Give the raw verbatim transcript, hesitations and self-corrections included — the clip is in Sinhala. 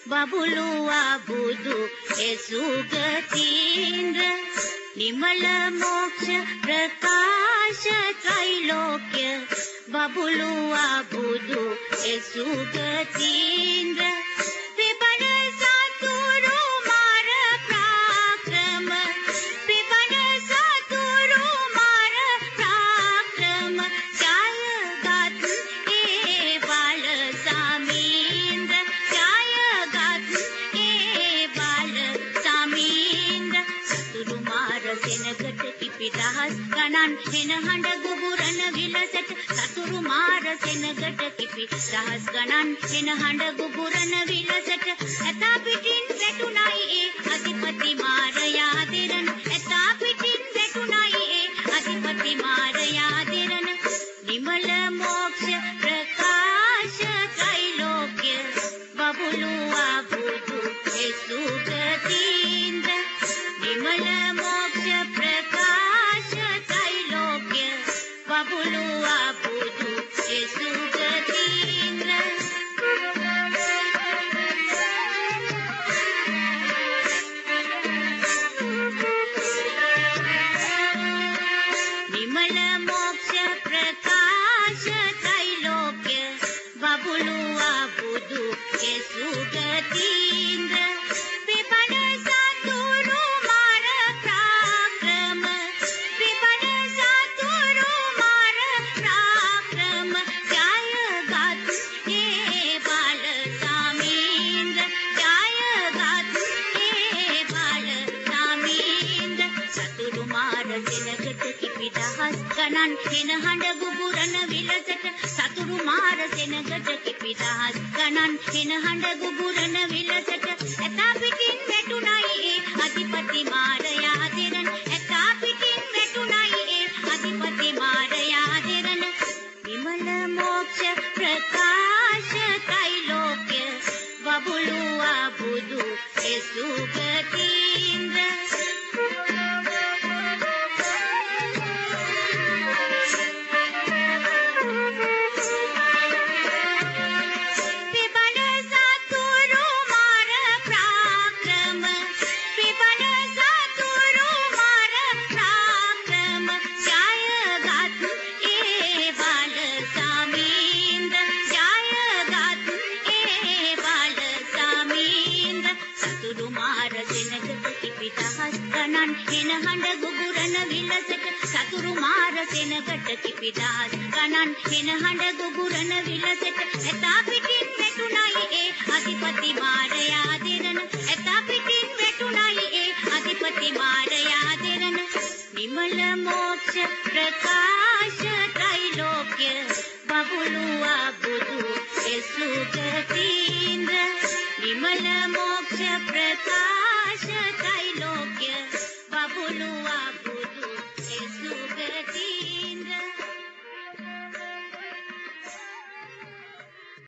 බබළුවා බුදු එසුගතීන්ද්‍ර නිමල මොක්ෂ ප්‍රකාශ ත්‍රිලෝක්‍ය බබළුවා බුදු එසුගතීන්ද්‍ර පිපන සතුරු මාර ප්‍රාක්‍රම පිපන සතුරු මාර ප්‍රාක්‍රම ජයගත් ඒ බල සමීන්ද්‍ර ජයගත් ඒ බල සමීන්ද්‍ර සතුරු මාර සෙනගට කිපි දහස් ගණන් හෙන හඬ ගුගුරන විලසට සතුරු මාර සෙනගට කිපි දහස් ගණන් හෙන හඬ ගුගුරන විලසට ඇතා පිටින් වැටුණයි ඒ අධිපති මාරයා දෙරණ ඇතා පිටින් වැටුණයි ඒ අධිපති මාරයා දෙරණ නිමල මොක්ෂ ප්‍රකාශ ත්‍රිලෝක්‍ය බබළුවා බුදු එසුගතීන්ද්‍ර නිමල මොක්ෂ ප්‍රකාශ ත්‍රිලෝක්‍ය බබළුවා බුදු එසුගතීන්ද්‍ර නිමල මොක්ෂ ප්‍රකාශ ත්‍රිලෝක්‍ය බබළුවා බුදු එසුගතීන්ද්‍ර පිපන සතුරු මාර ප්‍රාක්‍රම පිපන සතුරු මාර ප්‍රාක්‍රම ජයගත් ඒ බල සමීන්ද්‍ර ජයගත් ඒ බල සමීන්ද්‍ර සතුරු මාර සෙනගට කිපි දහස් ගණන් හෙන හඬ ගුගුරන විලසට සතුරු මාර සෙනගට කිපි දහස් ගණන් හෙන හඬ ගුගුරන විලසට ඇතා පිටින් වැටුණයි ඒ අධිපති මාරයා දෙරණ ඇතා පිටින් වැටුණයි ඒ අධිපති මාරයා දෙරණ විමල මොක්ෂ ප්‍රකාශ ත්‍රිලෝක්‍ය බබළුවා බුදු එසුගතීන්ද්‍ර පිපන සතුරු මාර ප්‍රාක්‍රම පිපන සතුරු මාර ප්‍රාක්‍රම ජයගත් ඒ බල සමීන්ද්‍ර ජයගත් ඒ බල සමීන්ද්‍ර සතුරු මාර සෙනගට කිපි දහස් ගණන් හෙන හඬ ගුගුරන විලසට සතුරු මාර සෙනගට කිපි දහස් ගණන් හෙන හඬ ගුගුරන විලසට ඇතා පිටින් වැටුණයි ඒ අධිපති මාරයා දෙරණ ඇතා පිටින් වැටුණයි ඒ අධිපති මාරයා දෙරණ නිමල මොක්ෂ ප්‍රකාශ ත්‍රිලෝක්‍ය බබළුවා බුදු එසුගතීන්ද්‍ර නිමල මොක්ෂ ප්‍රකාශ